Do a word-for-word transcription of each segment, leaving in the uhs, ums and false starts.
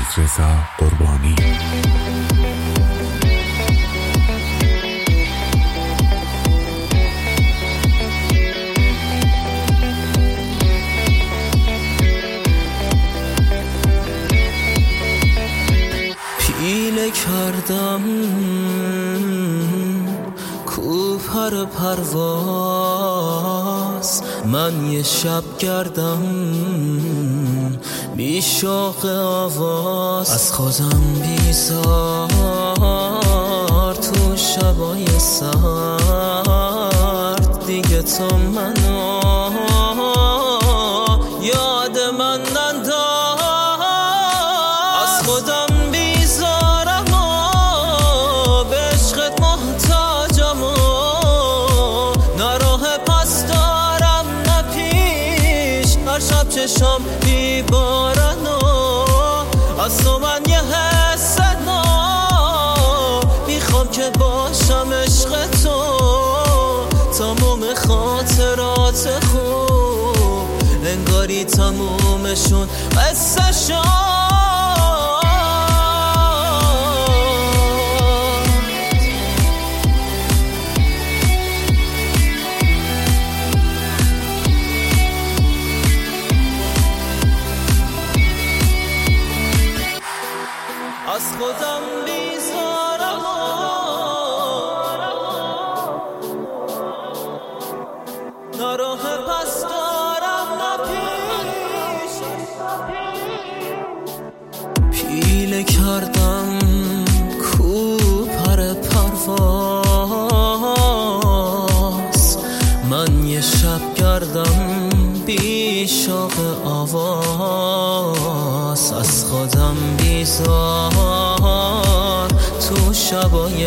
رضا قربانی. پیله کردم کو پر پرواز، من یه شب گردم بی شوق آواز، از خودم بیزار تو شبای سرد، دیگه تو منو یاد من ننداز، از خودم بیزارم و به عشقت محتاجم و نه راه پس دارم نه پیش، هر شب چشم بیبارن و از تو من یه حس نو میخوام که باشم عشق تو، تموم خاطرات خوب انگاری تمومشون قصه شد. از خودم بیزارم و نه راه پس دارم نه پیش، پیله کردم کو پر پرواز، من یه شب گردم بی شوق آواز، از خودم بیزار تو شبای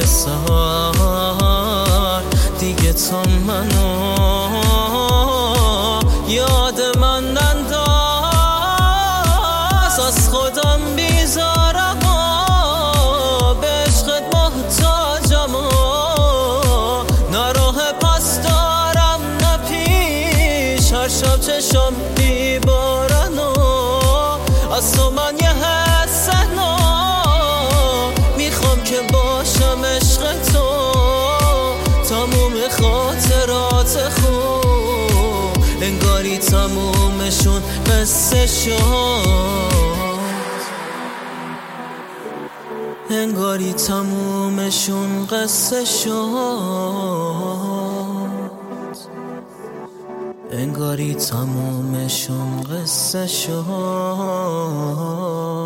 سهر، دیگه تو منو یاد من ننداز، از خودم بیزارم و به عشقت محتاجم و نه راه پس دارم نه پیش، هر شب چشم بیبارن و از تو من یه حس نو میخوام که باشم عشق تو، تموم خاطرات خوب انگاری تمومشون قصه شد، انگاری تمومشون قصه شد، انگاری تمومشون قصه شد.